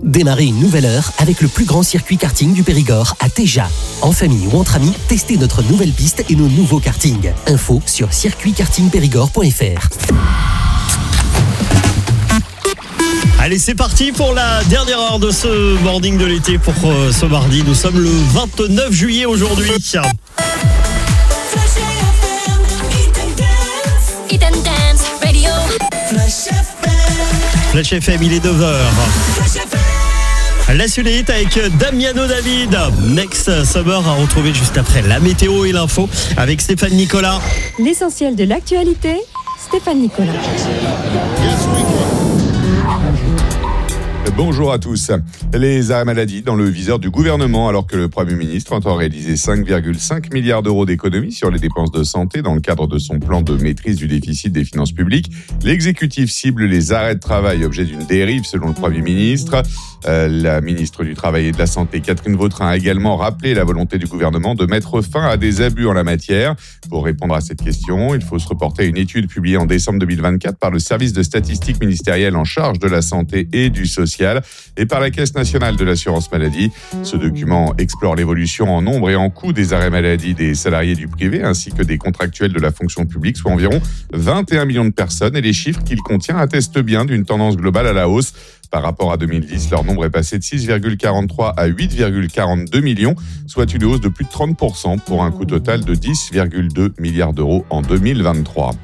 Démarrez une nouvelle heure avec le plus grand circuit karting du Périgord à Téja. En famille ou entre amis, testez notre nouvelle piste et nos nouveaux kartings. Info sur circuitkartingpérigord.fr. Allez, c'est parti pour la dernière heure de ce morning de l'été pour ce mardi. Nous sommes le 29 juillet aujourd'hui. Flash FM, il est 9h. La suite avec Damiano David. Next Summer à retrouver juste après la météo et l'info avec Stéphane Nicolas. L'essentiel de l'actualité, Stéphane Nicolas. Bonjour à tous. Les arrêts maladie dans le viseur du gouvernement alors que le Premier ministre entend réaliser 5,5 milliards d'euros d'économies sur les dépenses de santé dans le cadre de son plan de maîtrise du déficit des finances publiques. L'exécutif cible les arrêts de travail, objet d'une dérive selon le Premier ministre. La ministre du Travail et de la Santé, Catherine Vautrin, a également rappelé la volonté du gouvernement de mettre fin à des abus en la matière. Pour répondre à cette question, il faut se reporter à une étude publiée en décembre 2024 par le service de statistique ministériel en charge de la santé et du social et par la Caisse nationale de l'assurance maladie. Ce document explore l'évolution en nombre et en coût des arrêts maladie des salariés du privé ainsi que des contractuels de la fonction publique, soit environ 21 millions de personnes. Et les chiffres qu'il contient attestent bien d'une tendance globale à la hausse. Par rapport à 2010, leur nombre est passé de 6,43 à 8,42 millions, soit une hausse de plus de 30% pour un coût total de 10,2 milliards d'euros en 2023.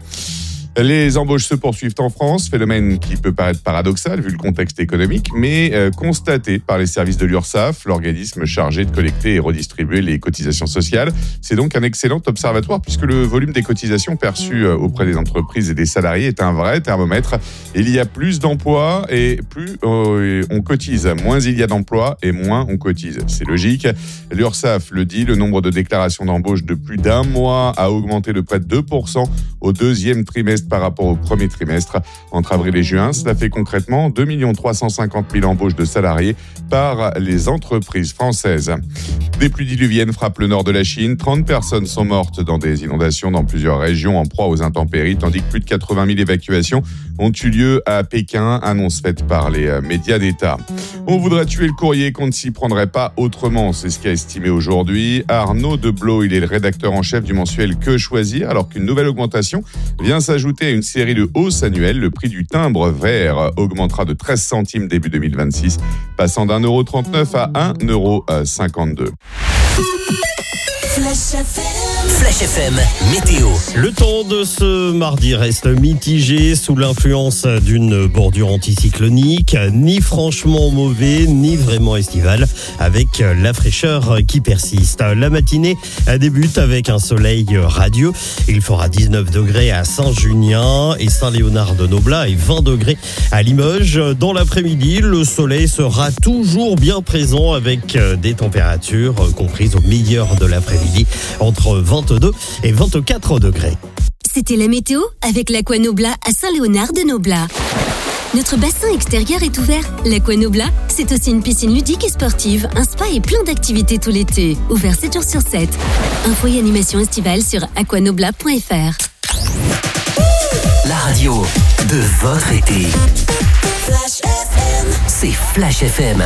Les embauches se poursuivent en France, phénomène qui peut paraître paradoxal vu le contexte économique, mais constaté par les services de l'URSSAF, l'organisme chargé de collecter et redistribuer les cotisations sociales. C'est donc un excellent observatoire puisque le volume des cotisations perçues auprès des entreprises et des salariés est un vrai thermomètre. Il y a plus d'emplois et plus on cotise. Moins il y a d'emplois et moins on cotise. C'est logique. L'URSSAF le dit, le nombre de déclarations d'embauche de plus d'un mois a augmenté de près de 2% au deuxième trimestre par rapport au premier trimestre. Entre avril et juin, cela fait concrètement 2 350 000 embauches de salariés par les entreprises françaises. Des pluies diluviennes frappent le nord de la Chine. 30 personnes sont mortes dans des inondations dans plusieurs régions en proie aux intempéries, tandis que plus de 80 000 évacuations ont eu lieu à Pékin, annonce faite par les médias d'État. On voudrait tuer le courrier qu'on ne s'y prendrait pas autrement, c'est ce qu'a estimé aujourd'hui Arnaud Deblot. Il est le rédacteur en chef du mensuel Que Choisir, alors qu'une nouvelle augmentation vient s'ajouter à une série de hausses annuelles. Le prix du timbre vert augmentera de 13 centimes début 2026, passant d'1,39 € à 1,52 €. Flash FM, météo. Le temps de ce mardi reste mitigé sous l'influence d'une bordure anticyclonique, ni franchement mauvais, ni vraiment estival, avec la fraîcheur qui persiste. La matinée débute avec un soleil radieux. Il fera 19 degrés à Saint-Junien et Saint-Léonard-de-Noblat et 20 degrés à Limoges. Dans l'après-midi, le soleil sera toujours bien présent avec des températures comprises au milieu de l'après-midi entre 22 et 24 degrés. C'était la météo avec l'Aqua-Noblat à Saint-Léonard-de-Noblat. Notre bassin extérieur est ouvert. L'Aqua-Noblat, c'est aussi une piscine ludique et sportive, un spa et plein d'activités tout l'été. Ouvert 7 jours sur 7. Info et animation estivale sur aquanoblat.fr. La radio de votre été. Flash FM. C'est Flash FM.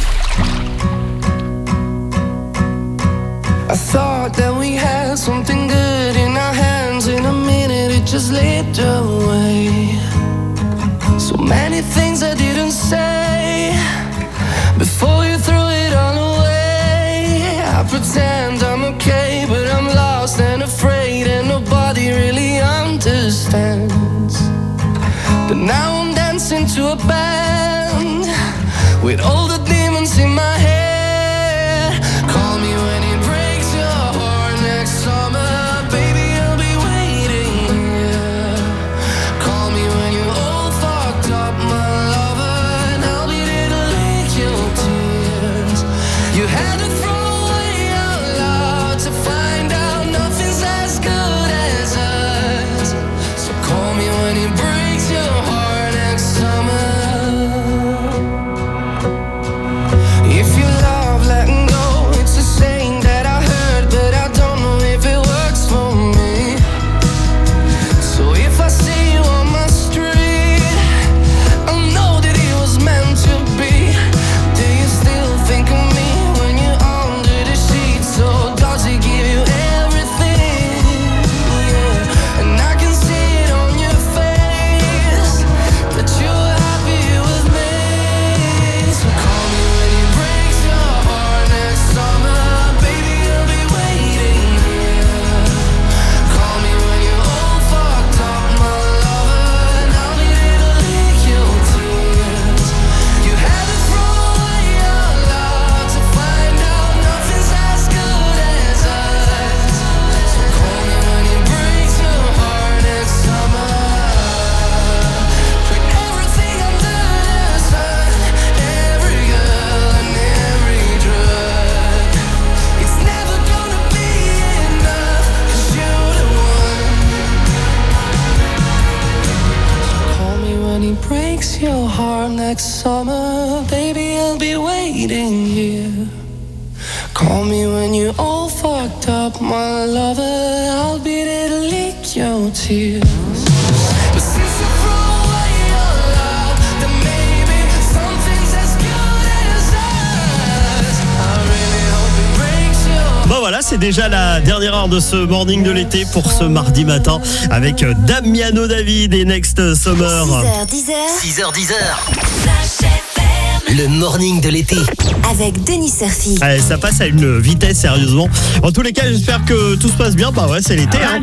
I thought that we had something good in our hands. In a minute it just slipped away. So many things I didn't say before you threw it all away. I pretend I'm okay, but I'm lost and afraid, and nobody really understands. But now I'm dancing to a band with all the demons in my head. Call me when it breaks your heart next summer, baby, I'll be waiting here. Call me when you're all fucked up, my lover, and I'll be there to lick your tears. You had to throw away our love to find out nothing's as good as us. So call me when it breaks your heart next summer. If you love letting go, it's a saying that breaks your heart next summer, baby, I'll be waiting here. Call me when you're all fucked up, my lover, I'll be there to lick your tears. But since you threw away your love, then maybe something's as good as us. I really hope it breaks your. Bon voilà, c'est déjà la dernière heure de ce morning de l'été pour ce mardi matin avec Damiano David et Next Summer. 6h10. Le morning de l'été. Avec Denis Surfi. Allez, ça passe à une vitesse, sérieusement. En tous les cas, j'espère que tout se passe bien. Bah ouais, c'est l'été. Hein.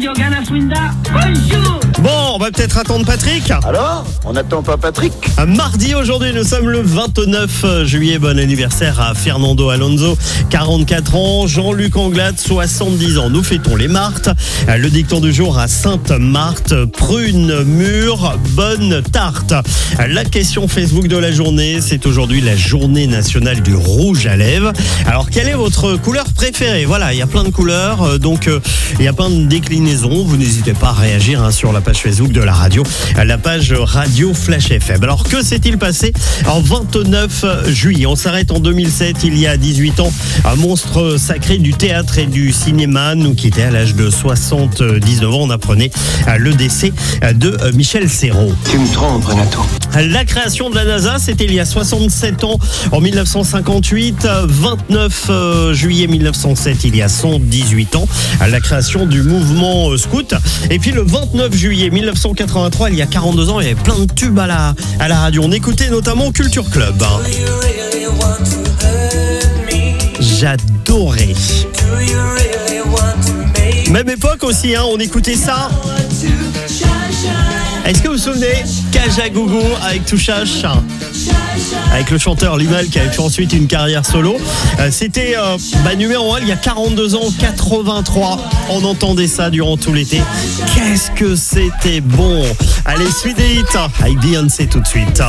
Bon, on va peut-être attendre Patrick. Alors, on n'attend pas Patrick? Mardi, aujourd'hui, nous sommes le 29 juillet. Bon anniversaire à Fernando Alonso, 44 ans. Jean-Luc Anglade, 70 ans. Nous fêtons les Martes. Le dicton du jour à Sainte-Marthe. Prune, mûre, bonne tarte. La question Facebook de la journée, c'est aujourd'hui la journée nationale du rouge à lèvres. Alors, quelle est votre couleur préférée? Voilà, il y a plein de couleurs, donc il y a plein de déclinaisons. Vous n'hésitez pas à réagir sur la page Facebook de la radio, la page Radio Flash FM. Alors, que s'est-il passé en 29 juillet? On s'arrête en 2007, il y a 18 ans. Un monstre sacré du théâtre et du cinéma nous quittait à l'âge de 79 ans. On apprenait le décès de Michel Serrault. Tu me trompes, Renato. La création de la NASA, c'était il y a 67 ans, en 1958. 29 juillet 1907, il y a 118 ans, la création du mouvement scout. Et puis le 29 juillet 1983, il y a 42 ans, il y avait plein de tubes à la radio. On écoutait notamment Culture Club. J'adorais. Même époque aussi, hein, on écoutait ça. Est-ce que vous vous souvenez Kajagougou avec Touchache, avec le chanteur Limal qui avait fait ensuite une carrière solo. C'était numéro 1 il y a 42 ans, 83. On entendait ça durant tout l'été. Qu'est-ce que c'était bon. Allez, suite des hits avec Beyoncé tout de suite.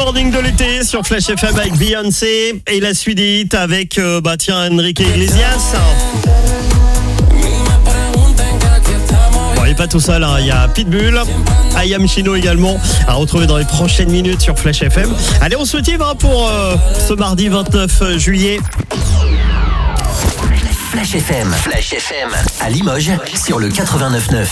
morning de l'été sur Flash FM avec Beyoncé et la suite avec Enrique Iglesias. Bon, il n'est pas tout seul, hein. Il y a Pitbull, I Am Chino également à retrouver dans les prochaines minutes sur Flash FM. Allez, on se motive pour ce mardi 29 juillet. Flash FM à Limoges sur le 89.9.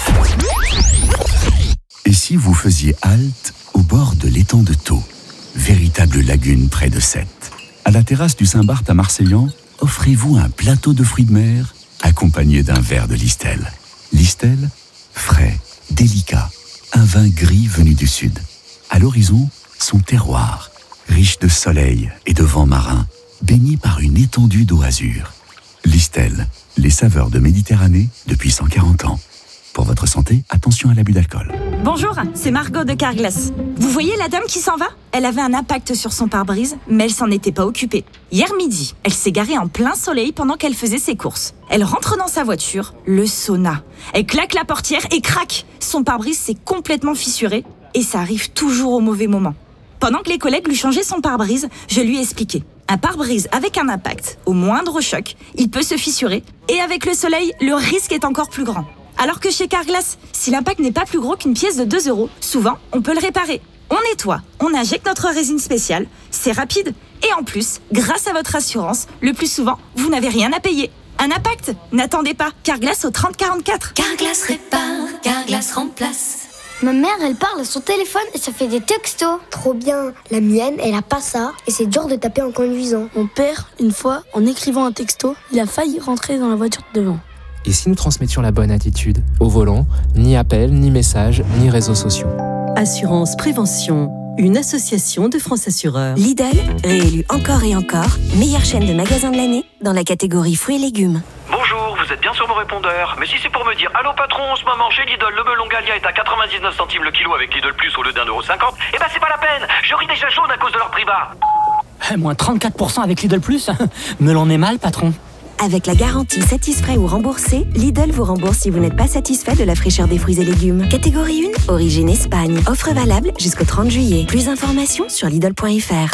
Et si vous faisiez halte au bord de l'étang de Thau, véritable lagune près de Sète. À la terrasse du Saint-Barth à Marseillan, offrez-vous un plateau de fruits de mer accompagné d'un verre de Listel. Listel, frais, délicat, un vin gris venu du sud. À l'horizon, son terroir, riche de soleil et de vent marin, baigné par une étendue d'eau azur. Listel, les saveurs de Méditerranée depuis 140 ans. Pour votre santé, attention à l'abus d'alcool. Bonjour, c'est Margot de Carglass. Vous voyez la dame qui s'en va ? Elle avait un impact sur son pare-brise, mais elle s'en était pas occupée. Hier midi, elle s'est garée en plein soleil pendant qu'elle faisait ses courses. Elle rentre dans sa voiture, le sauna. Elle claque la portière et crac ! Son pare-brise s'est complètement fissuré et ça arrive toujours au mauvais moment. Pendant que les collègues lui changeaient son pare-brise, je lui ai expliqué. Un pare-brise avec un impact, au moindre choc, il peut se fissurer. Et avec le soleil, le risque est encore plus grand. Alors que chez Carglass, si l'impact n'est pas plus gros qu'une pièce de 2 €, souvent, on peut le réparer. On nettoie, on injecte notre résine spéciale, c'est rapide. Et en plus, grâce à votre assurance, le plus souvent, vous n'avez rien à payer. Un impact ? N'attendez pas, Carglass au 3044. Carglass répare, Carglass remplace. Ma mère, elle parle à son téléphone et ça fait des textos. Trop bien. La mienne, elle a pas ça et c'est dur de taper en conduisant. Mon père, une fois, en écrivant un texto, il a failli rentrer dans la voiture de devant. Et si nous transmettions la bonne attitude ? Au volant, ni appel, ni message, ni réseaux sociaux. Assurance Prévention, une association de France Assureurs. Lidl, réélu encore et encore, meilleure chaîne de magasins de l'année dans la catégorie fruits et légumes. Bonjour, vous êtes bien sur mon répondeur. Mais si c'est pour me dire allô patron, en ce moment chez Lidl, le melon Gallia est à 99 centimes le kilo avec Lidl Plus au lieu d'1,50 €, eh ben c'est pas la peine, je ris déjà jaune à cause de leur prix bas. Moins 34% avec Lidl Plus. Melon est mal, patron. Avec la garantie satisfait ou remboursé, Lidl vous rembourse si vous n'êtes pas satisfait de la fraîcheur des fruits et légumes. Catégorie 1, origine Espagne. Offre valable jusqu'au 30 juillet. Plus d'informations sur Lidl.fr.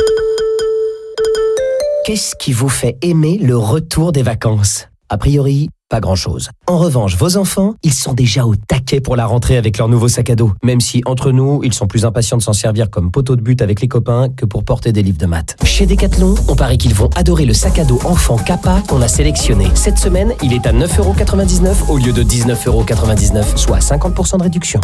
Qu'est-ce qui vous fait aimer le retour des vacances ? A priori, pas grand-chose. En revanche, vos enfants, ils sont déjà au taquet pour la rentrée avec leur nouveau sac à dos. Même si, entre nous, ils sont plus impatients de s'en servir comme poteau de but avec les copains que pour porter des livres de maths. Chez Decathlon, on parie qu'ils vont adorer le sac à dos enfant Kappa qu'on a sélectionné. Cette semaine, il est à 9,99 € au lieu de 19,99 €, soit 50% de réduction.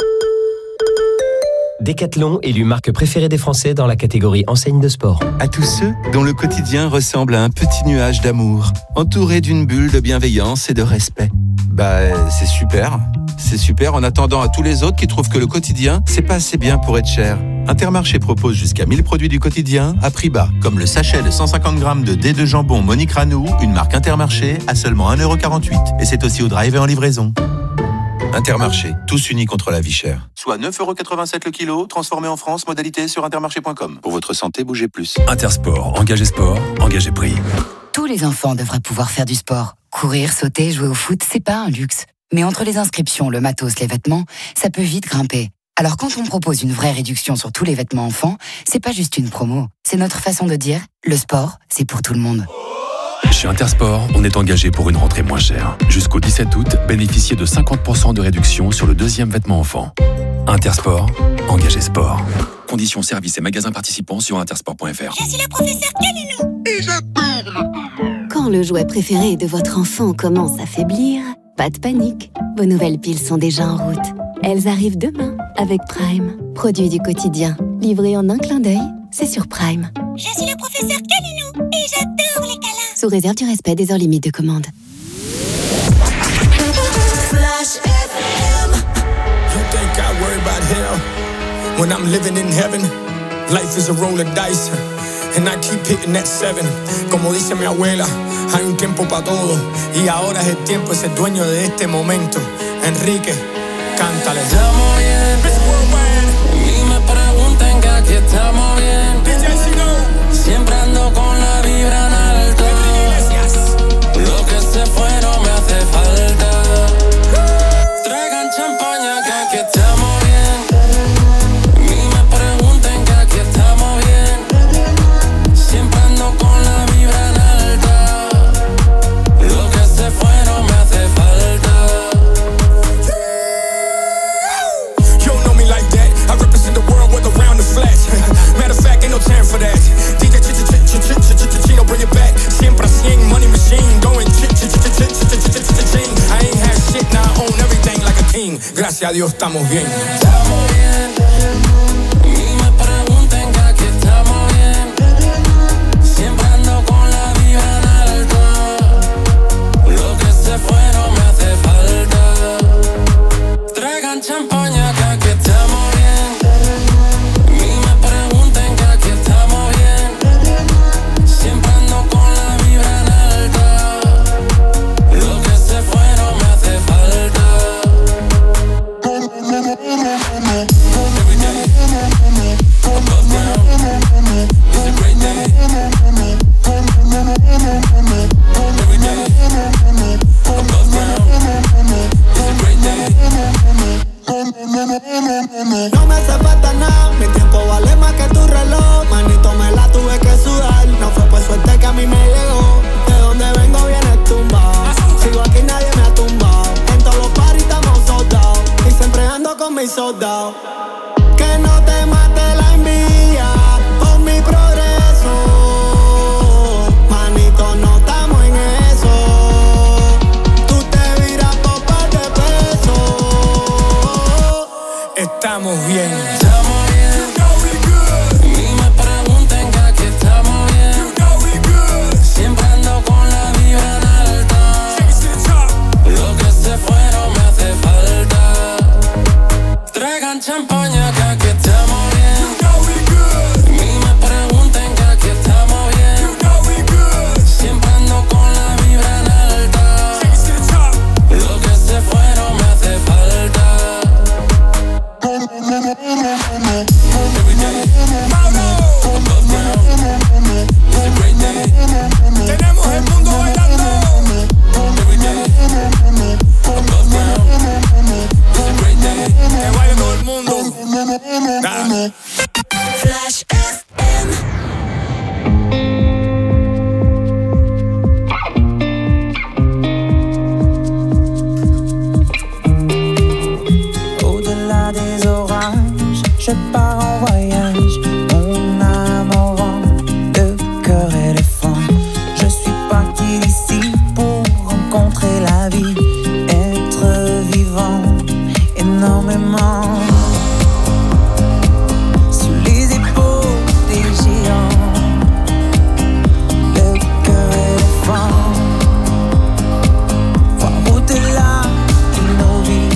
Decathlon, élu marque préférée des Français dans la catégorie enseigne de sport. À tous ceux dont le quotidien ressemble à un petit nuage d'amour, entouré d'une bulle de bienveillance et de respect. C'est super. C'est super en attendant à tous les autres qui trouvent que le quotidien, c'est pas assez bien pour être cher. Intermarché propose jusqu'à 1000 produits du quotidien à prix bas, comme le sachet de 150 grammes de dés de jambon Monique Ranou, une marque Intermarché, à seulement 1,48 €. Et c'est aussi au drive et en livraison. Intermarché, tous unis contre la vie chère. Soit 9,87 € le kilo, transformé en France, modalité sur intermarché.com. Pour votre santé, bougez plus. Intersport, engagez sport, engagez prix. Tous les enfants devraient pouvoir faire du sport. Courir, sauter, jouer au foot, c'est pas un luxe. Mais entre les inscriptions, le matos, les vêtements, ça peut vite grimper. Alors quand on propose une vraie réduction sur tous les vêtements enfants, c'est pas juste une promo. C'est notre façon de dire, le sport, c'est pour tout le monde. Chez Intersport, on est engagé pour une rentrée moins chère. Jusqu'au 17 août, bénéficiez de 50% de réduction sur le deuxième vêtement enfant. Intersport, engagé sport. Conditions, services et magasins participants sur intersport.fr. Je suis le professeur Calinou et j'adore. Quand le jouet préféré de votre enfant commence à faiblir, pas de panique. Vos nouvelles piles sont déjà en route. Elles arrivent demain avec Prime. Produit du quotidien. Livré en un clin d'œil, c'est sur Prime. Je suis le professeur Calinou et j'adore les câlins. Sous réserve du respect des heures limites de commande. Flash FM. You think I worry about hell when I'm living in heaven? Life is a roll of dice and I keep hitting that 7. Como dice mi abuela, hay un tiempo para todo y ahora es el tiempo, es el dueño de este momento. Enrique, cántale. Estamos bien, y me preguntan que aquí estamos bien. Siempre ando con la vibra en alto. Lo que se fue no me hace falta. Traigan champaña que aquí estamos bien. Y me preguntan que aquí estamos bien. gracias a Dios estamos bien. Champaña, que aquí estamos bien. Ni me pregunten que aquí estamos bien. Siempre ando con la vibra en alta. Lo que se fue no me hace falta. Every day, above ground. It's a great day. Every day, above ground. It's a great day. No me hace falta nada, mi tiempo vale más que tu reloj. Manito, me la tuve que sudar. No fue por suerte que a mí me llegó. De donde vengo vienes tumbado. Sigo aquí, nadie me ha tumbado. En todos los parties estamos soldados. Y siempre ando con mis soldados. Que no te mate la envidia por mi progreso. Manito, no estamos en eso. Tú te viras por par de pesos. Estamos bien. Estamos bien. You know we good. Ni me pregunten que aquí estamos bien. You know we good. Siempre ando con la vibra en alta. Lo que se fue no me hace falta. Traigan champaña que aquí estamos bien. You know we good. Ni me pregunten que aquí estamos bien. You know we good. Siempre ando con la vibra en alta. Lo que se fue no me hace falta. Every day, above ground. It's a great day. Tenemos el mundo bailando. Every day, above ground. It's a great day. Que baile todo el mundo. Dale. Flash FM. Au-delà des orages, je pars en voyage. Mon âme au vent, le cœur éléphant. Je suis parti d'ici pour rencontrer la vie, être vivant énormément. Sous les épaules des géants, le cœur éléphant. Voir au-delà de nos vies.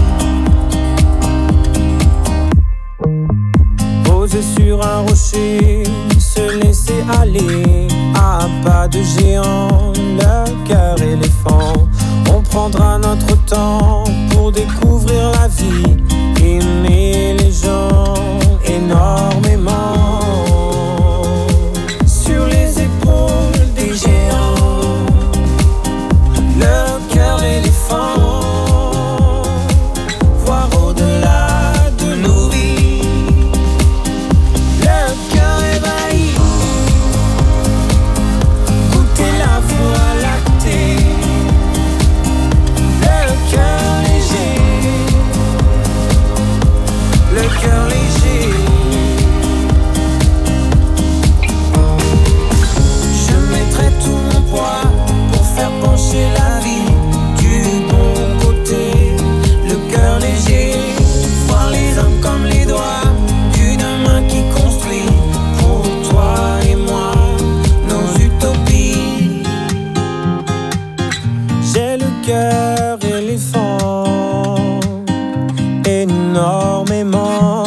Poser sur un rocher, se laisser aller à pas de géant, le cœur éléphant. On prendra notre temps pour découvrir la vie, aimer les gens énormément. Sur les épaules des géants, le cœur éléphant. Voir au-delà de nos vies. Le cœur ébahi, goûter la voie lactée. Le cœur léger, le cœur léger. Je mettrai tout mon poids pour faire pencher la vie du bon côté. Le cœur léger, voir les hommes comme les doigts d'une main qui construit pour toi et moi nos utopies. J'ai le cœur éléphant, énormément.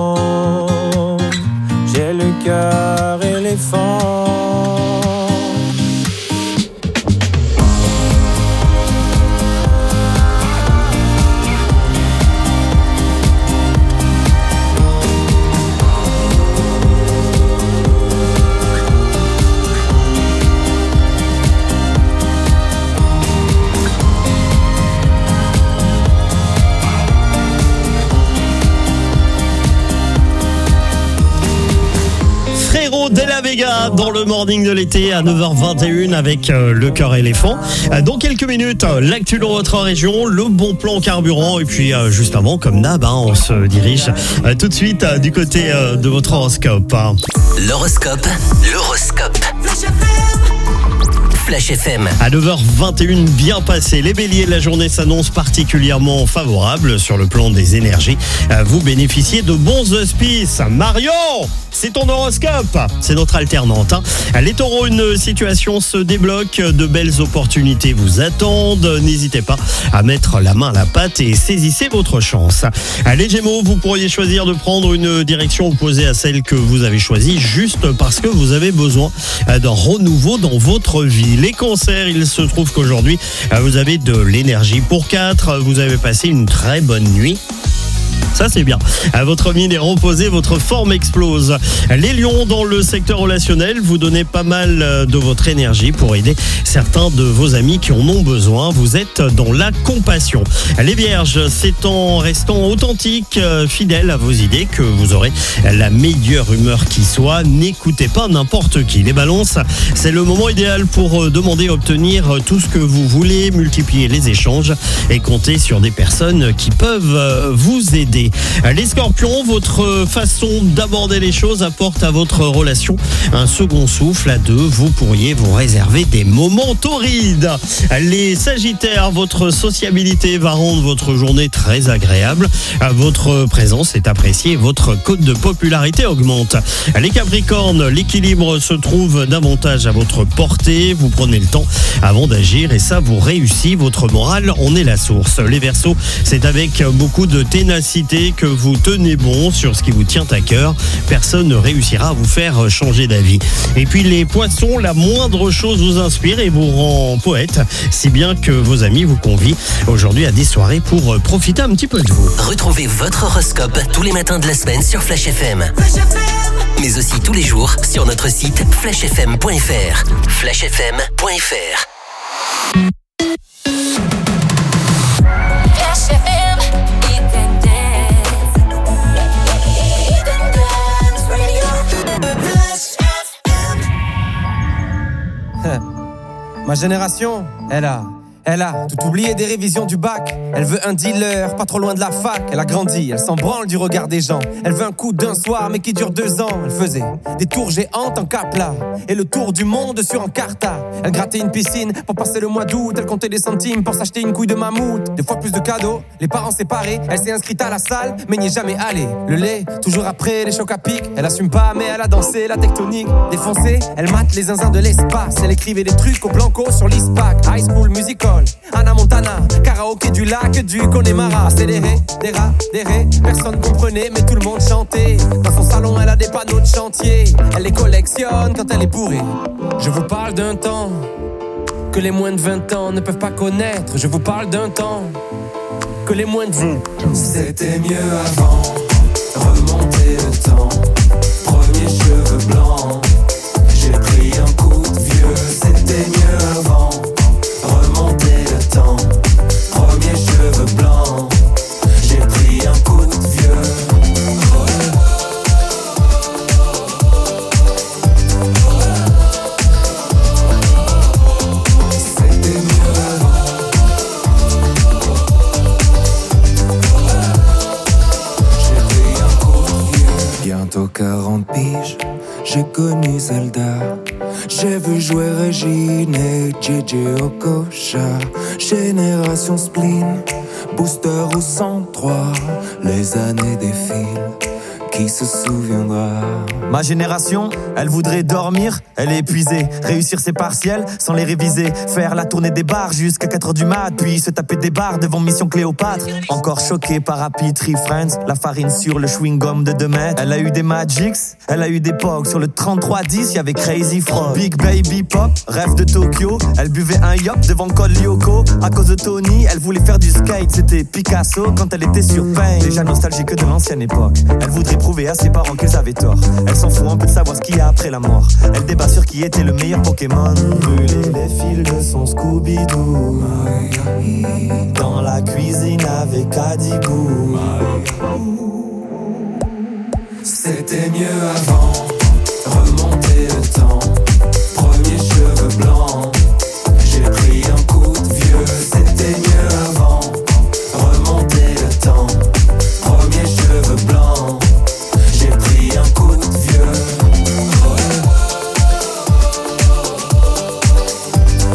J'ai le cœur éléphant. Frérot de la Vega dans le morning de l'été à 9h21 avec le cœur éléphant. Dans quelques minutes, l'actu de votre région, le bon plan carburant et puis juste avant, comme d'hab, on se dirige tout de suite du côté de votre horoscope. L'horoscope. Flash FM. À 9h21, bien passé. Les béliers, la journée s'annonce particulièrement favorable sur le plan des énergies. Vous bénéficiez de bons auspices. Marion, c'est ton horoscope. C'est notre alternante. Les taureaux, une situation se débloque. De belles opportunités vous attendent. N'hésitez pas à mettre la main à la pâte et saisissez votre chance. Les gémeaux, vous pourriez choisir de prendre une direction opposée à celle que vous avez choisie juste parce que vous avez besoin d'un renouveau dans votre vie. Les cancers, il se trouve qu'aujourd'hui, vous avez de l'énergie pour 4. Vous avez passé une très bonne nuit. Ça, c'est bien. Votre mine est reposée, votre forme explose. Les lions, dans le secteur relationnel, vous donnez pas mal de votre énergie pour aider certains de vos amis qui en ont besoin. Vous êtes dans la compassion. Les vierges, c'est en restant authentique, fidèle à vos idées que vous aurez la meilleure humeur qui soit. N'écoutez pas n'importe qui. Les balances, c'est le moment idéal pour demander et obtenir tout ce que vous voulez, multiplier les échanges et compter sur des personnes qui peuvent vous aider. Les scorpions, votre façon d'aborder les choses apporte à votre relation un second souffle. À deux, vous pourriez vous réserver des moments torrides. Les sagittaires, votre sociabilité va rendre votre journée très agréable. Votre présence est appréciée, votre cote de popularité augmente. Les capricornes, l'équilibre se trouve davantage à votre portée. Vous prenez le temps avant d'agir et ça vous réussit. Votre morale en est la source. Les verseaux, c'est avec beaucoup de ténacité que vous tenez bon sur ce qui vous tient à cœur. Personne ne réussira à vous faire changer d'avis. Et puis les poissons, la moindre chose vous inspire et vous rend poète, si bien que vos amis vous convient aujourd'hui à des soirées pour profiter un petit peu de vous. Retrouvez votre horoscope tous les matins de la semaine sur Flash FM. Mais aussi tous les jours sur notre site flashfm.fr. flashfm.fr. Ma génération, elle a tout oublié des révisions du bac. Elle veut un dealer, pas trop loin de la fac. Elle a grandi, elle s'en branle du regard des gens. Elle veut un coup d'un soir, mais qui dure 2 ans. Elle faisait des tours géantes en Capla et le tour du monde sur Encarta. Elle grattait une piscine pour passer le mois d'août. Elle comptait des centimes pour s'acheter une couille de mammouth. 2 fois plus de cadeaux, les parents séparés. Elle s'est inscrite à la salle, mais n'y est jamais allée. Le lait, toujours après les chocs à pic. Elle assume pas, mais elle a dansé la tectonique. Défoncée, elle mate les zinzins de l'espace. Elle écrivait des trucs au blanco sur l'ISPAC. High School Musical, Anna Montana, karaoké du lac du Connemara. Accéléré, des rats, des rés, personne comprenait mais tout le monde chantait. Dans son salon elle a des panneaux de chantier. Elle les collectionne quand elle est bourrée. Je vous parle d'un temps que les moins de 20 ans ne peuvent pas connaître. Je vous parle d'un temps que les moins de 20 ans. C'était mieux avant, remonter le temps. Premier cheveux blancs, j'ai pris un coup de vieux. C'était mieux avant, remonter le temps. Premier cheveux blancs, j'ai pris un coup de vieux. C'était mieux avant. J'ai pris un coup de vieux. Bientôt 40 piges, j'ai connu Zelda. J'ai vu jouer Régine et JJ Okocha. Génération spleen, booster au 103. Les années défilent, qui se souviendra? Ma génération, elle voudrait dormir, elle est épuisée. Réussir ses partiels sans les réviser. Faire la tournée des bars jusqu'à 4h du mat. Puis se taper des bars devant Mission Cléopâtre. Encore choquée par Happy Tree Friends. La farine sur le chewing-gum de 2 mètres. Elle a eu des Magics, elle a eu des Pogs. Sur le 3310, y'avait Crazy Frog. Big Baby Pop, rêve de Tokyo. Elle buvait un yop devant Col Lyoko. À cause de Tony, elle voulait faire du skate. C'était Picasso quand elle était sur Pain. Déjà nostalgique de l'ancienne époque. Elle voudrait prouver à ses parents qu'ils avaient tort. Elle s'en fout un peu de savoir ce qu'il y a après la mort. Elle débat sur qui était le meilleur Pokémon. Brûler les fils de son Scooby-Doo. Dans la cuisine avec Adibou. C'était mieux avant, remonter le temps. Premier cheveux blancs, j'ai pris un coup de vieux. C'était mieux avant, remonter le temps. Premier cheveux blancs, j'ai pris un coup de vieux.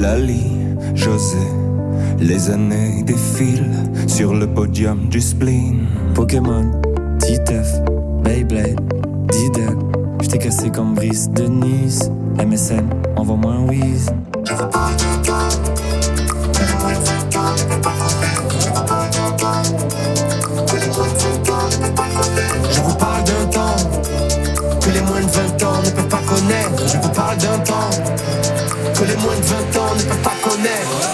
Eulalie, José, les années défilent sur le podium du spleen. Pokémon, Titeuf, Beyblade, Diddle, j't'ai cassé comme Brice de Nice. MSN, envoie-moi un whiz. Je vous parle d'un temps que les moins de 20 ans ne peuvent pas connaître. Je vous parle d'un temps que les moins de 20 ans ne peuvent pas connaître.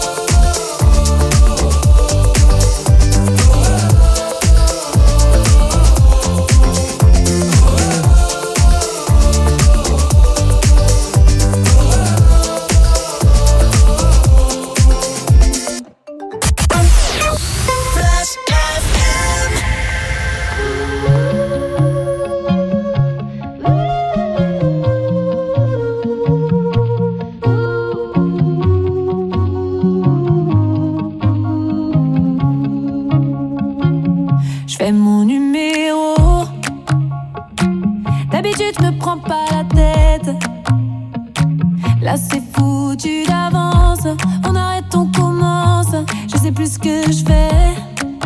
Fais mon numéro. D'habitude, je me prends pas la tête. Là, c'est foutu d'avance. On arrête, on commence. Je sais plus ce que je fais.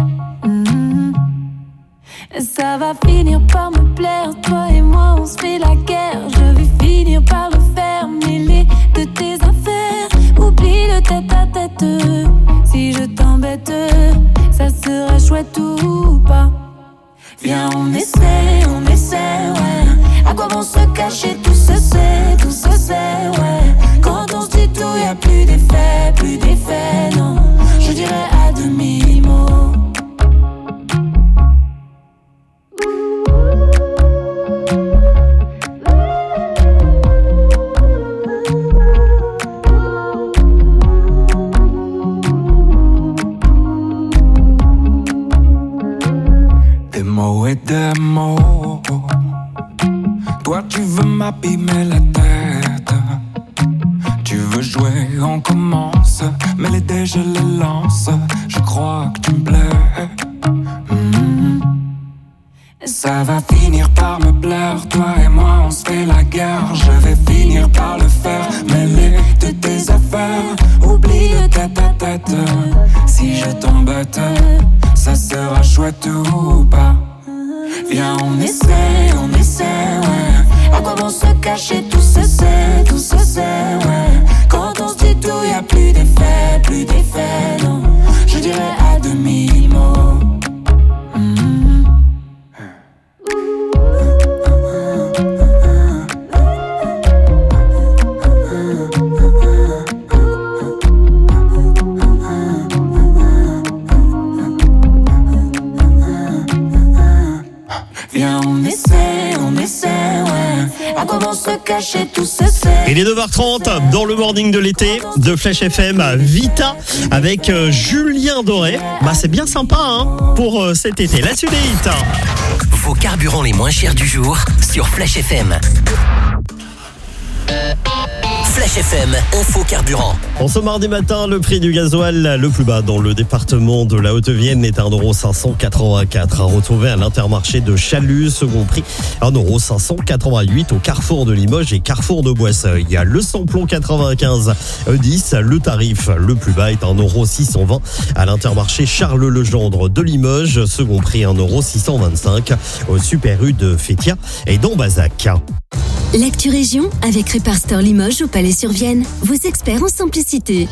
Ça va finir par me plaire. Toi et moi, on se fait la guerre. Je vais finir par le faire. Mêler de tes affaires. Oublie le tête à tête. Si je t'embête, ça sera chouette ou pas. Viens, on essaie, ouais. À quoi vont se cacher, tout se sait, ouais. Quand on se dit tout, y'a plus d'effet, non. Je dirais à demi-mot. Des mots et des mots. Toi tu veux m'abîmer la tête. Tu veux jouer, on commence. Mais les dés je les lance. Je crois que tu me plais. Ça va finir par me plaire. Toi et moi on se fait la guerre. Je vais finir par le faire. Mêler de tes affaires. Oublie le tête à tête. Si je t'embête, ça sera chouette ou pas. Viens, on essaie, ouais. À quoi vont se cacher, tout se sait, ouais. Quand on se dit tout, y'a plus d'effet, non. Je dirais à demi-mot. Viens, on essaie, ouais. À quoi vont se cacher, tout se sait. Il est 9h30 dans le morning de l'été de Flash FM. Vita avec Julien Doré. Bah, c'est bien sympa pour cet été. La suite des hits. Vos carburants les moins chers du jour sur Flash FM. Flash FM, info carburant. En ce mardi matin, le prix du gasoil le plus bas dans le département de la Haute-Vienne est 1,584 €. À retrouver à l'Intermarché de Chalus, second prix 1,588 € au Carrefour de Limoges et Carrefour de Boisseuil. Le samplon 95 E10, le tarif le plus bas est 1,620 € à l'Intermarché Charles Legendre de Limoges, second prix 1,625 € au Super U de Fétia et d'Ambazac. L'actu région avec Répar Store Limoges au Palais-sur-Vienne. Vos experts en simplicité.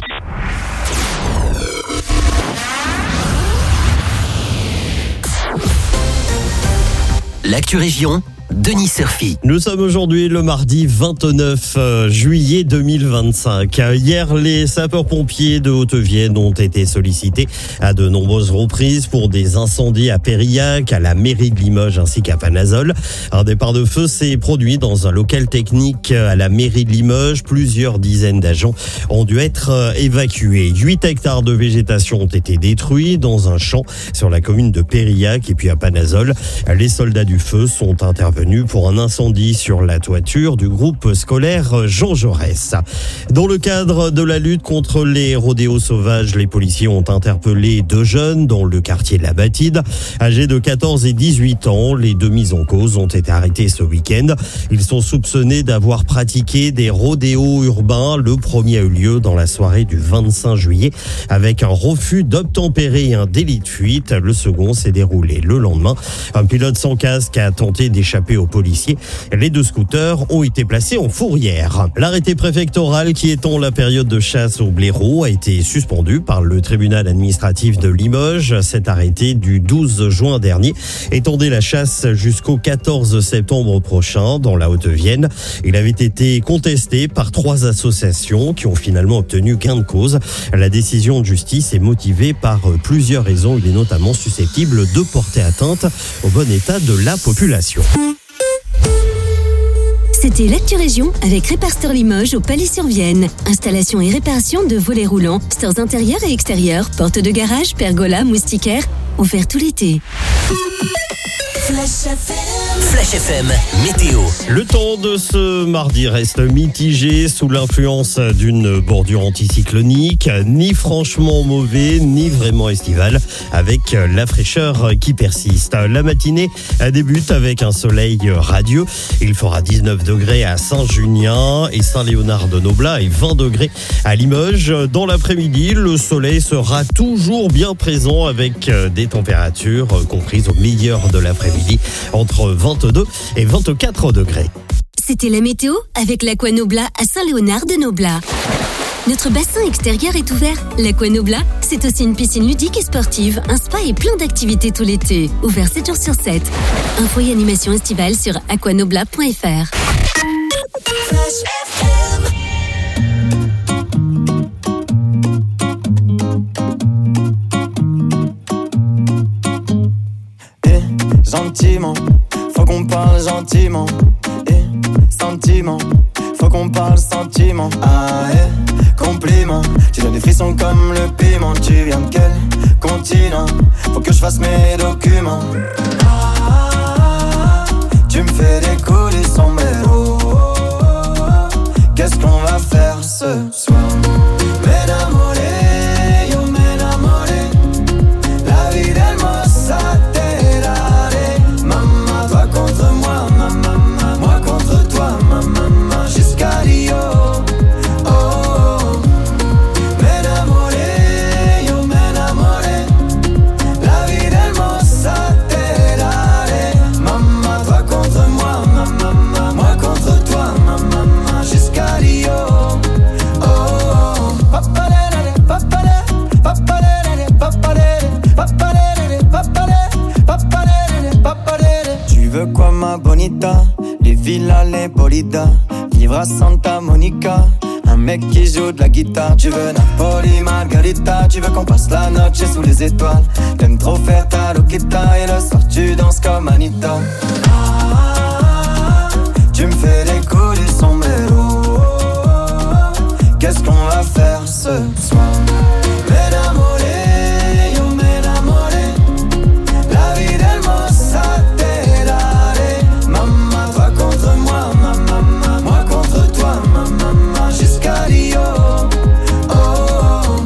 L'actu région, Denis Surfi. Nous sommes aujourd'hui le mardi 29 juillet 2025. Hier, les sapeurs-pompiers de Haute-Vienne ont été sollicités à de nombreuses reprises pour des incendies à Périllac, à la mairie de Limoges ainsi qu'à Panazol. Un départ de feu s'est produit dans un local technique à la mairie de Limoges. Plusieurs dizaines d'agents ont dû être évacués. 8 hectares de végétation ont été détruits dans un champ sur la commune de Périllac et puis à Panazol. Les soldats du feu sont intervenus intervenu pour un incendie sur la toiture du groupe scolaire Jean Jaurès. Dans le cadre de la lutte contre les rodéos sauvages, les policiers ont interpellé 2 jeunes dans le quartier de la Batide. Âgés de 14 et 18 ans, les 2 mis en cause ont été arrêtés ce week-end. Ils sont soupçonnés d'avoir pratiqué des rodéos urbains. Le premier a eu lieu dans la soirée du 25 juillet avec un refus d'obtempérer et un délit de fuite. Le second s'est déroulé le lendemain. Un pilote sans casque a tenté d'échapper aux policiers. Les 2 scooters ont été placés en fourrière. L'arrêté préfectoral qui étend la période de chasse au blaireau a été suspendu par le tribunal administratif de Limoges. Cet arrêté du 12 juin dernier étendait la chasse jusqu'au 14 septembre prochain dans la Haute-Vienne. Il avait été contesté par 3 associations qui ont finalement obtenu gain de cause. La décision de justice est motivée par plusieurs raisons. Il est notamment susceptible de porter atteinte au bon état de la population. C'était l'Actu Région avec Répar'Store Limoges au Palais-sur-Vienne. Installation et réparation de volets roulants, stores intérieurs et extérieurs, portes de garage, pergola, moustiquaires, ouvert tout l'été. Flash FM, météo. Le temps de ce mardi reste mitigé sous l'influence d'une bordure anticyclonique, ni franchement mauvais, ni vraiment estival, avec la fraîcheur qui persiste. La matinée débute avec un soleil radieux. Il fera 19 degrés à Saint-Junien et Saint-Léonard-de-Noblat et 20 degrés à Limoges. Dans l'après-midi, le soleil sera toujours bien présent avec des températures comprises au milieu de l'après-midi entre 22 et 24 degrés. C'était la météo avec l'Aquanoblat à Saint-Léonard-de-Noblat. Notre bassin extérieur est ouvert. L'Aquanoblat, c'est aussi une piscine ludique et sportive, un spa et plein d'activités tout l'été. Ouvert 7 jours sur 7. Info et animation estivale sur aquanoblat.fr. Gentiment, faut qu'on parle gentiment. Sentiment, faut qu'on parle sentiment. Ah, compliment, tu donnes des frissons comme le piment. Tu viens de quel continent? Faut que je fasse mes documents. Tu me fais décoller sans mélo. Qu'est-ce qu'on va faire ce soir? M'enamoré, yo m'enamoré. La vie d'Hermosa. Contre moi, moi contre toi, jusqu'à Rio. Oh, oh. M'enamoré, yo m'enamoré. La vie d'Hermosa te daré. Maman, toi contre moi, moi contre toi, jusqu'à Rio. Oh, oh. Papalere, papalere, papalere, papalere, papalere, papalere, papalere, papalere. Tu veux quoi ma bonita? Les villas, les bolidas. Vivre à Santa Monica. Un mec qui joue de la guitare. Tu veux Napoli, Margarita. Tu veux qu'on passe la noche sous les étoiles. T'aimes trop faire ta loquita. Et le soir tu danses comme Anita. Tu me fais décoller son mélo. Qu'est-ce qu'on va faire ce soir? M'enamoré, yo m'enamoré. La vie d'Hermosa. Moi contre toi, jusqu'à Rio. Oh, oh.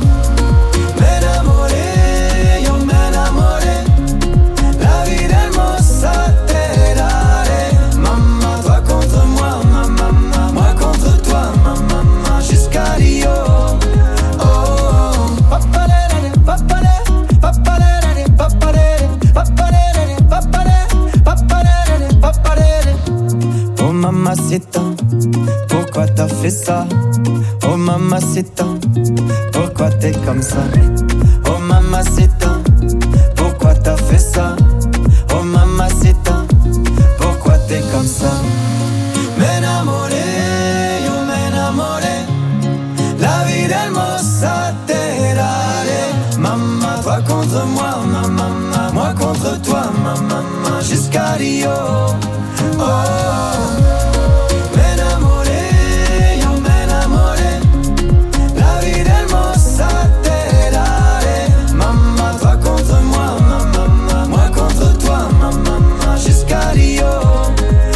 M'enamoré, yo m'enamoré. La vie d'Hermosa te daré. Maman, toi contre moi, moi contre toi, jusqu'à Rio. Oh, oh. Papalere, papalere, papalere, papalere, papalere, papalere, papalere, papalere. Oh mamacita, pourquoi t'as fait ça? Oh mamacita, pourquoi t'es comme ça? Oh mamacita, pourquoi t'as fait ça? Oh mamacita, pourquoi t'es comme ça? M'enamoré, yo m'enamoré. La vie d'Hermosa te daré. Maman, toi contre moi, moi contre toi, jusqu'à Rio. Oh, oh. M'enamoré, yo m'enamoré. La vie d'Hermosa te daré. Maman, toi contre moi, moi contre toi, jusqu'à Rio.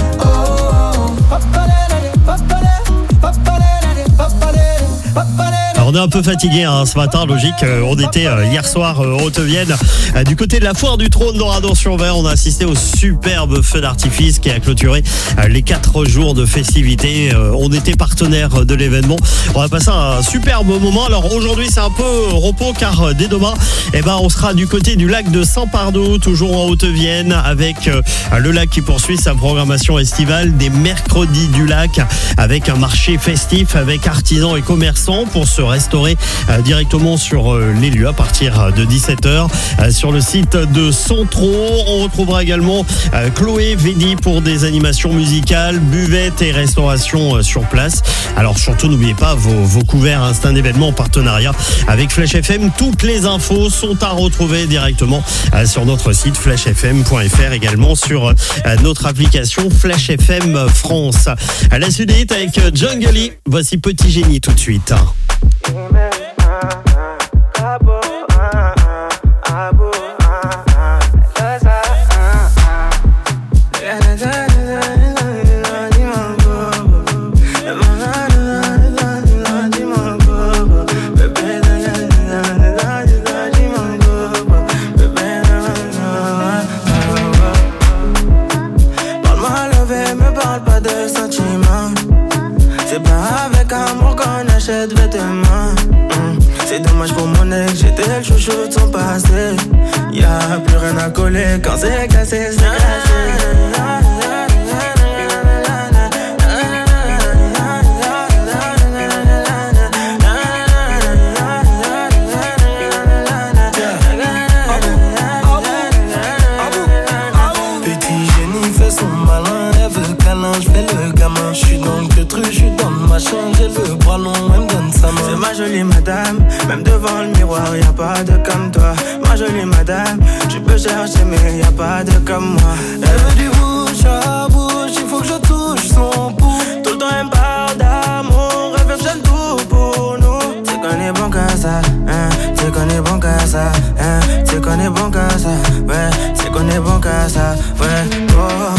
un peu fatigué ce matin, logique. On était hier soir au Haute-Vienne. Du côté de la foire du trône d'Oradon-sur-Mer, on a assisté au superbe feu d'artifice qui a clôturé les 4 jours de festivités. On était partenaire de l'événement. On a passé un superbe moment. Alors aujourd'hui, c'est un peu repos car dès demain, on sera du côté du lac de Saint-Pardoux, toujours en Haute-Vienne, avec le lac qui poursuit sa programmation estivale des mercredis du lac, avec un marché festif avec artisans et commerçants pour se restaurer directement sur les lieux à partir de 17h sur le site de Centron. On retrouvera également Chloé Védy pour des animations musicales, buvettes et restauration sur place. Alors surtout n'oubliez pas vos couverts, c'est un événement en partenariat avec Flash FM. Toutes les infos sont à retrouver directement sur notre site flashfm.fr, également sur notre application Flash FM France. À la suite avec Jungly, voici Petit Génie tout de suite. C'est dommage pour mon ex, j'étais le chouchou de son passé. Y'a plus rien à coller quand c'est cassé, c'est cassé. J'ai le bras long, elle me donne sa main. C'est ma jolie madame, même devant le miroir, y'a pas de comme toi. Ma jolie madame, tu peux chercher mais y'a pas de comme moi. Elle veut du bouche à bouche, il faut que je touche son pouls. Tout le temps elle me parle d'amour, elle veut que j'aime tout pour nous. C'est qu'on est bon qu'à ça, c'est qu'on est bon qu'à ça, c'est qu'on est bon qu'à ça, ouais, c'est qu'on est bon qu'à ça, ouais, oh.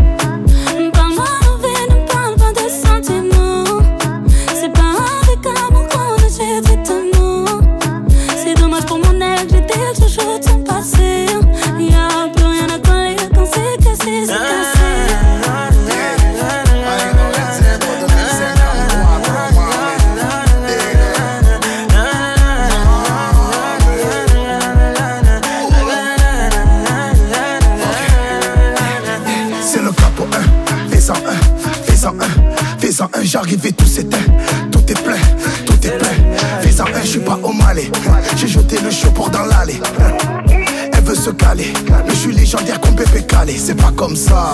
J'arrive et tout s'éteint, tout est plein, fais-en un, je suis pas au Malais. J'ai jeté le chaud pour dans l'allée. Elle veut se caler, mais je suis légendaire comme Pépé Calé. C'est pas comme ça.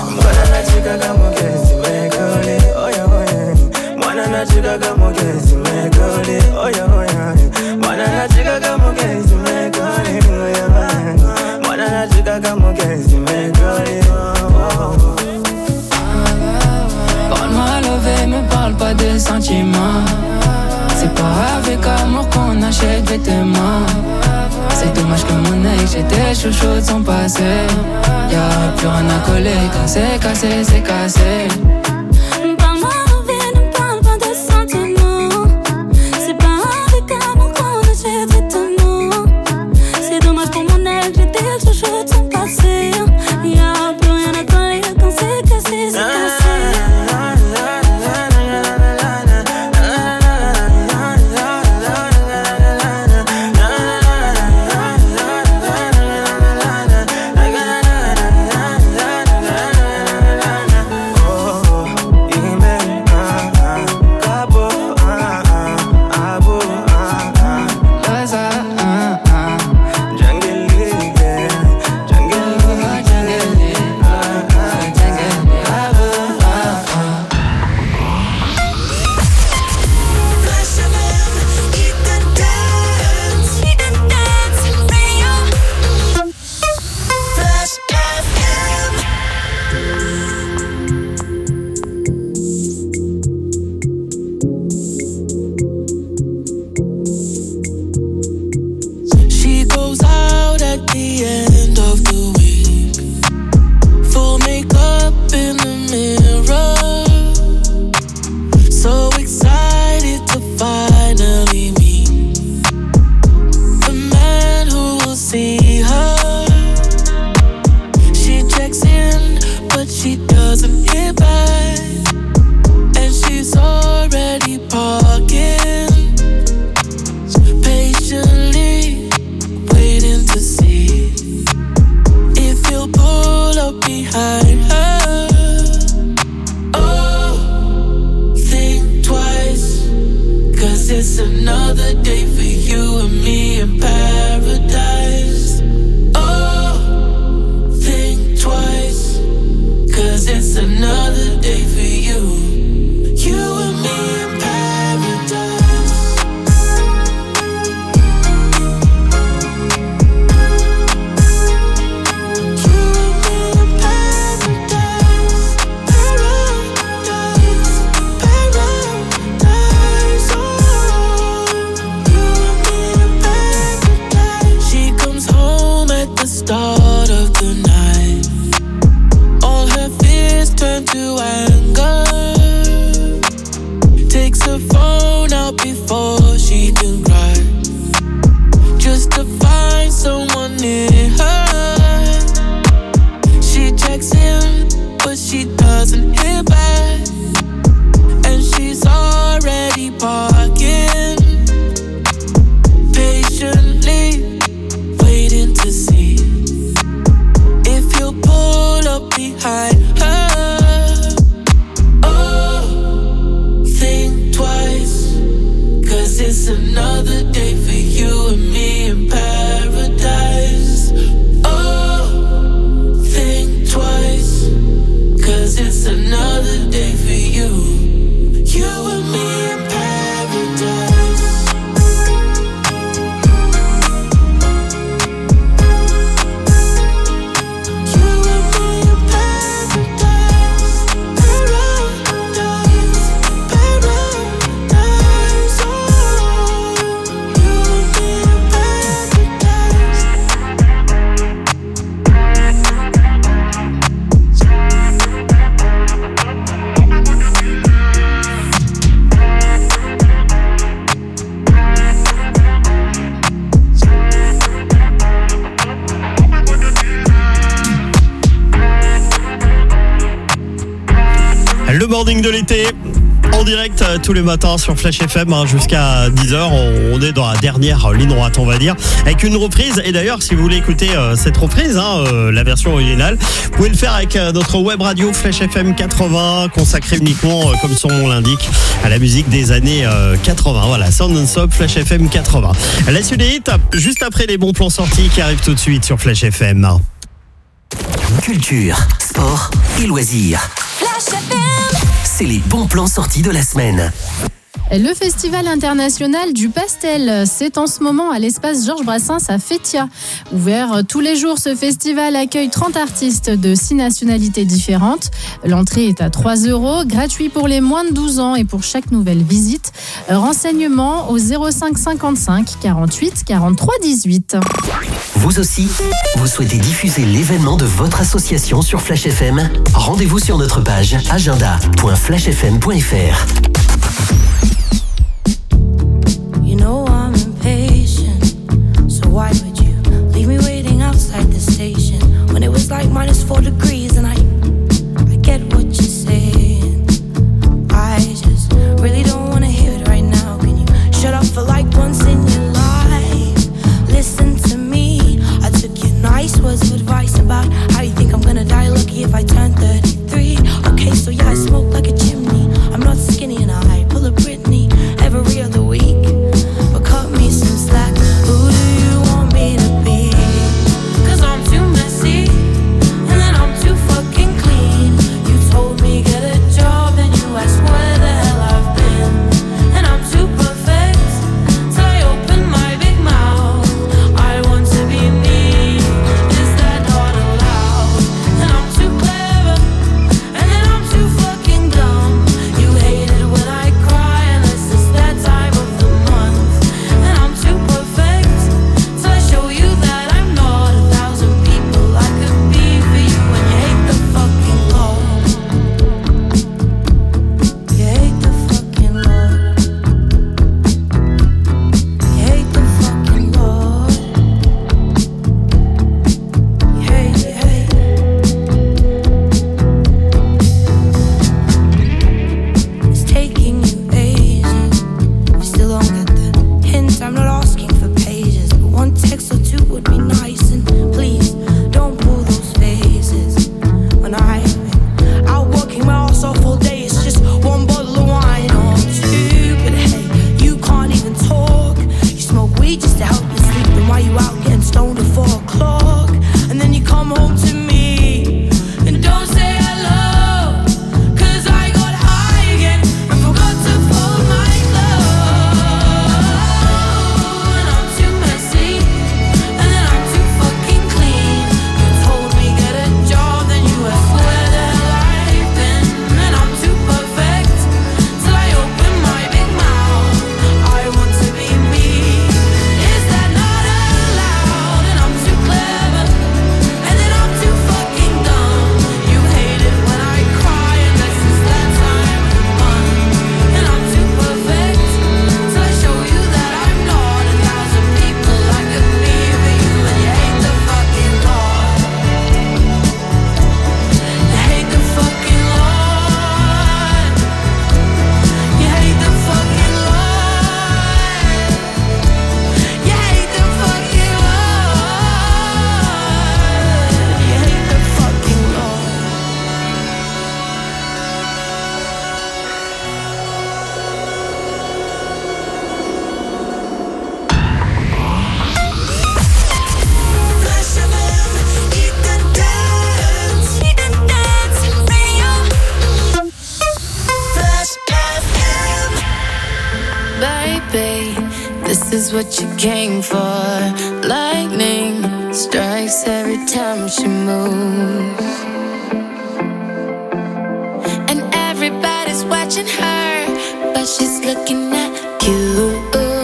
Parle-moi levé, me parle pas de sentiments. C'est pas avec amour qu'on achète vêtements. C'est dommage que mon ex, j'étais chouchou de son passé. Y'a plus rien à coller, quand c'est cassé, c'est cassé. but she doesn't hit back. And she's already parking, patiently waiting to see if you'll pull up behind her. Oh, think twice, 'cause it's another day for you and me in paradise. Oh, think twice, 'cause it's another day for you, you and me in paradise. Start of the night, all her fears turn to anger. Takes her phone out before she can cry, just to find someone near her. She checks in, but she doesn't hear back, and she's already parking, patiently waiting to see pull up behind her. Oh, think twice, 'cause it's another day for you and me in paradise. Oh, think twice, 'cause it's another day for you, you and me in paradise. Le morning de l'été, en direct tous les matins sur Flash FM jusqu'à 10h. On est dans la dernière ligne droite, on va dire, avec une reprise. Et d'ailleurs, si vous voulez écouter cette reprise, la version originale, vous pouvez le faire avec notre web radio Flash FM 80, consacrée uniquement, comme son nom l'indique, à la musique des années 80. Voilà, Sound Non-Stop, Flash FM 80. La suite des hits, juste après les bons plans sortis qui arrivent tout de suite sur Flash FM. Culture, sport et loisirs. Flash FM. C'est les bons plans sortis de la semaine. Le Festival international du pastel, c'est en ce moment à l'espace Georges Brassens à Fétia. Ouvert tous les jours, ce festival accueille 30 artistes de 6 nationalités différentes. L'entrée est à 3 €, gratuit pour les moins de 12 ans et pour chaque nouvelle visite. Renseignements au 05 55 48 43 18. Vous aussi, vous souhaitez diffuser l'événement de votre association sur Flash FM? Rendez-vous sur notre page agenda.flashfm.fr. You know I'm impatient, so why would you leave me waiting outside the station when it was like -4 degrees and I get what you're saying. I just really don't wanna hear it right now. Can you shut up for like once in your life? Listen to me, I took your nice words of advice about how you think I'm gonna die lucky if I turn 33. Okay, so yeah, I smoke like a chimney, I'm not skinny and I pull a brick. is what you came for. Lightning strikes every time she moves. And everybody's watching her, but she's looking at you.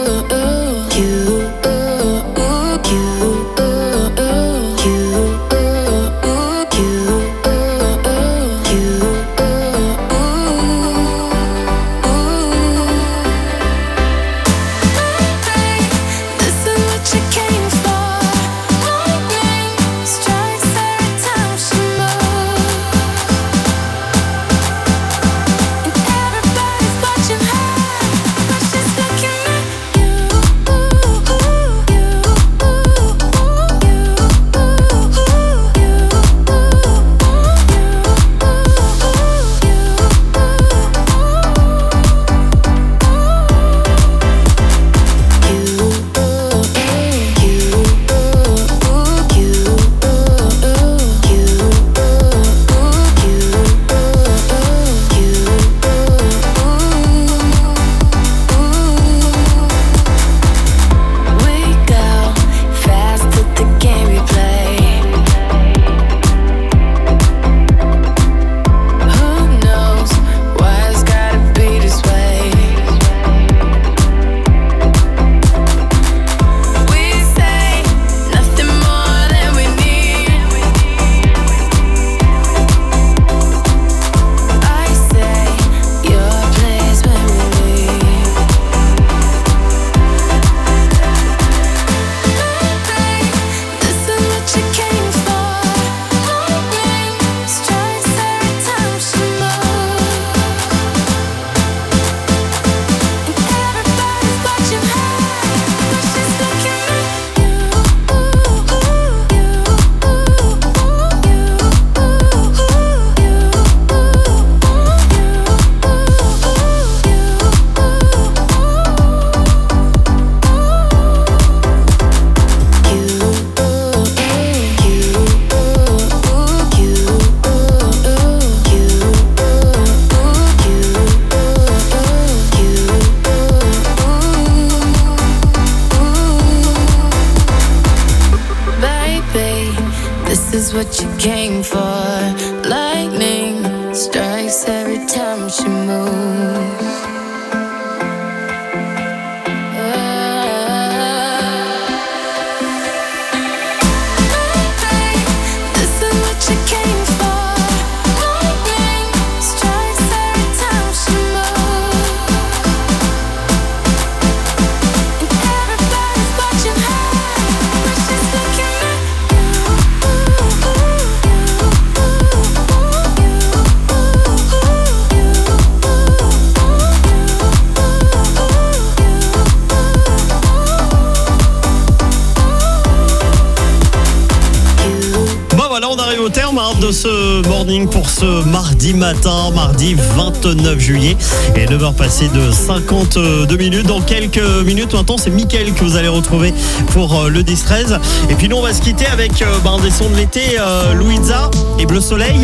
What you came for. Lightning strikes every time she moves. This is what you came for. Lightning strikes every time she moves. And everybody's watching her, but she's looking at on arrive au terme de ce morning pour ce mardi matin, mardi 29 juillet et 9h passées de 52 minutes. Dans quelques minutes maintenant, c'est Mickaël que vous allez retrouver pour le 10-13. Et puis nous on va se quitter avec un des sons de l'été, Louisa et Bleu Soleil.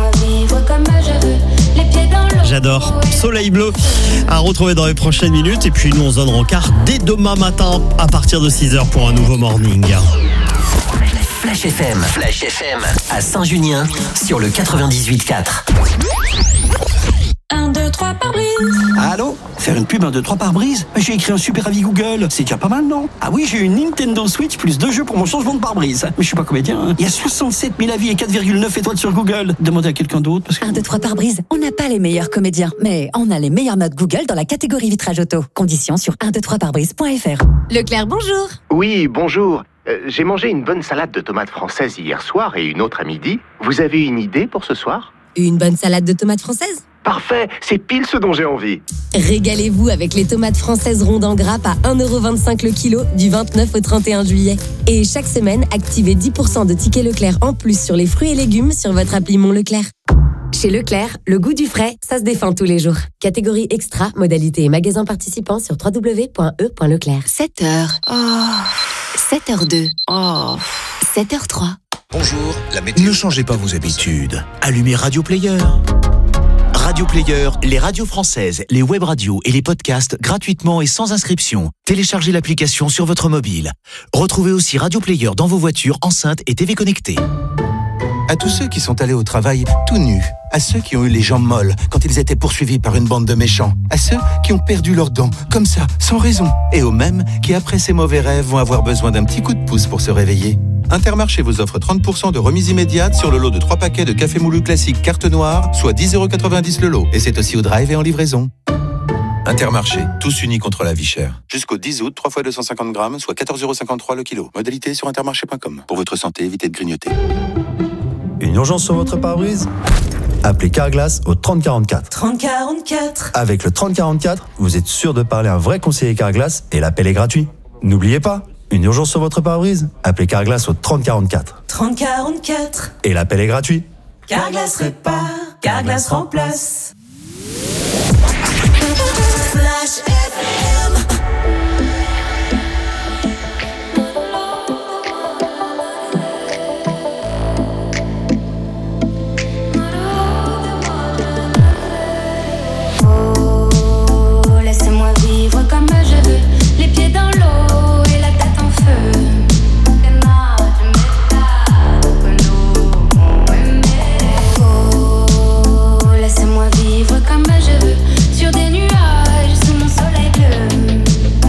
J'adore. Soleil bleu à retrouver dans les prochaines minutes. Et puis nous on se donne rencard dès demain matin à partir de 6h pour un nouveau morning. Flash FM à Saint-Junien sur le 98.4. 1, 2, 3 par brise. Allô ? Faire une pub 1, 2, 3 par brise ? J'ai écrit un super avis Google, c'est déjà pas mal, non ? Ah oui, j'ai eu une Nintendo Switch plus 2 jeux pour mon changement de pare-brise. Mais je suis pas comédien, hein. Il y a 67 000 avis et 4,9 étoiles sur Google. Demandez à quelqu'un d'autre parce que... 1, 2, 3 par brise. On n'a pas les meilleurs comédiens, mais on a les meilleures notes Google dans la catégorie vitrage auto. Conditions sur 123parbrise.fr. Leclerc, bonjour. Oui, bonjour. J'ai mangé une bonne salade de tomates françaises hier soir et une autre à midi. Vous avez une idée pour ce soir ? Une bonne salade de tomates françaises ? Parfait, c'est pile ce dont j'ai envie. Régalez-vous avec les tomates françaises rondes en grappe à 1,25€ le kilo du 29 au 31 juillet. Et chaque semaine, activez 10% de tickets Leclerc en plus sur les fruits et légumes sur votre appli Mon Leclerc. Chez Leclerc, le goût du frais, ça se défend tous les jours. Catégorie extra, modalité et magasin participant sur www.e.leclerc. 7h. Oh. 7h02. Oh. 7h03. Bonjour, la météo. Ne changez pas vos habitudes. Allumez Radio Player. Radio Player, les radios françaises, les web radios et les podcasts gratuitement et sans inscription. Téléchargez l'application sur votre mobile. Retrouvez aussi Radio Player dans vos voitures, enceintes et TV connectées. À tous ceux qui sont allés au travail tout nus, à ceux qui ont eu les jambes molles quand ils étaient poursuivis par une bande de méchants, à ceux qui ont perdu leurs dents, comme ça, sans raison, et aux mêmes qui, après ces mauvais rêves, vont avoir besoin d'un petit coup de pouce pour se réveiller. Intermarché vous offre 30% de remise immédiate sur le lot de 3 paquets de café moulu classique carte noire, soit 10,90€ le lot. Et c'est aussi au drive et en livraison. Intermarché, tous unis contre la vie chère. Jusqu'au 10 août, 3 fois 250 grammes, soit 14,53€ le kilo. Modalité sur intermarché.com. Pour votre santé, évitez de grignoter. Une urgence sur votre pare-brise ? Appelez Carglass au 3044. 3044. Avec le 3044, vous êtes sûr de parler à un vrai conseiller Carglass et l'appel est gratuit. N'oubliez pas, une urgence sur votre pare-brise ? Appelez Carglass au 3044. 3044. Et l'appel est gratuit. Carglass répare, Carglass remplace. Flash FM. Laissez-moi vivre comme je veux, les pieds dans l'eau et la tête en feu. Oh, laissez-moi vivre comme je veux, sur des nuages sous mon soleil bleu.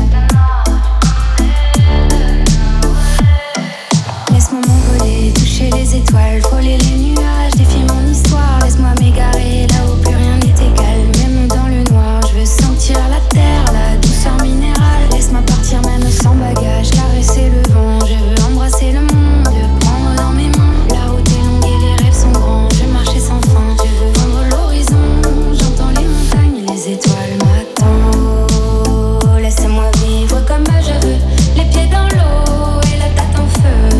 Laisse-moi m'envoler, toucher les étoiles, frôler les nuages, défier mon histoire. Laisse-moi m'égarer là où plus rien n'est égal, même dans le noir. Je veux sentir la terre, la douceur minérale. Laisse-moi partir même sans bagage, caresser le vent. Je veux embrasser le monde, prendre dans mes mains. La route est longue et les rêves sont grands. Je veux marcher sans fin, je veux vendre l'horizon. J'entends les montagnes, les étoiles m'attendent. Oh, laissez-moi vivre comme je veux, les pieds dans l'eau et la tête en feu.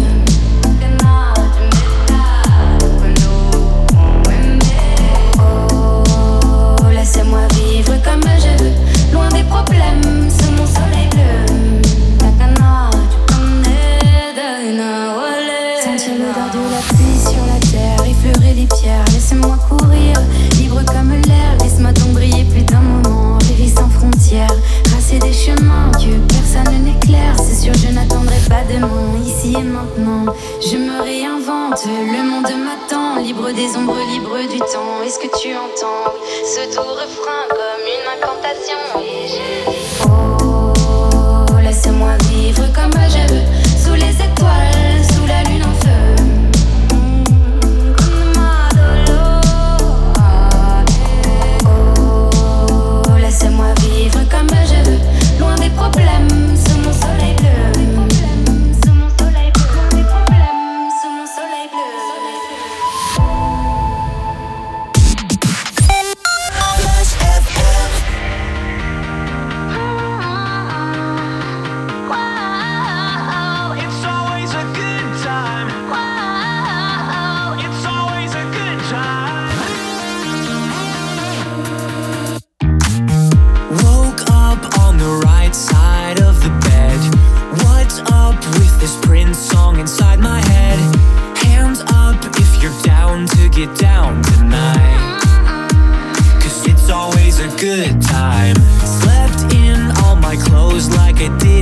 Oh, laissez-moi vivre comme je veux, loin des problèmes, sous mon soleil bleu. Sentir l'odeur de la pluie sur la terre, effleurer les pierres, laissez-moi courir, libre comme l'air. Laisse-moi donc briller plus d'un moment, rêver sans frontières, tracer des chemins que personne n'éclaire. C'est sûr, je n'attendrai pas demain, ici et maintenant. Je me réinvente, le monde m'attend, libre des ombres, libre du temps. Est-ce que tu entends ce doux refrain comme une incantation? Et je dis oh, laissez-moi vivre comme je veux, sous les étoiles, sous la lune en feu. Oh, laissez-moi vivre comme je veux, loin des problèmes, sous mon soleil bleu. Sous mon soleil bleu, loin des problèmes, sous mon soleil bleu. Inside my head, hands up if you're down to get down tonight. 'Cause it's always a good time. Slept in all my clothes like I did